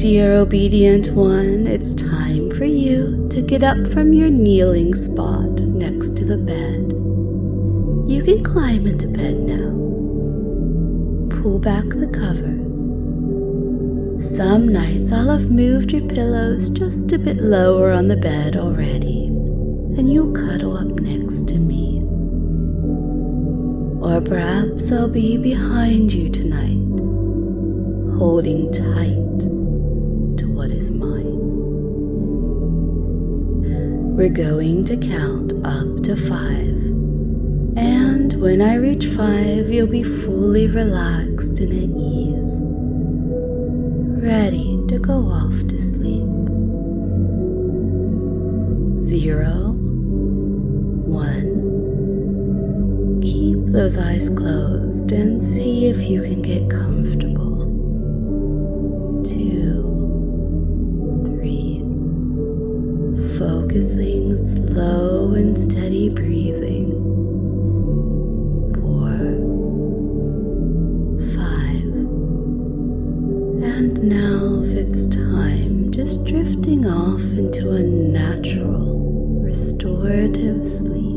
dear obedient one, it's time for you to get up from your kneeling spot next to the bed. You can climb into bed now. Pull back the covers. Some nights I'll have moved your pillows just a bit lower on the bed already, and you'll cuddle up next to me. Or perhaps I'll be behind you tonight, holding tight to what is mine. We're going to count up to 5. And when I reach 5, you'll be fully relaxed and at ease, ready to go off to sleep. 0, 1. Keep those eyes closed and see if you can get comfortable. 2, 3. Focusing slow and steady breathing. 5. And now, if it's time, just drifting off into a natural, restorative sleep.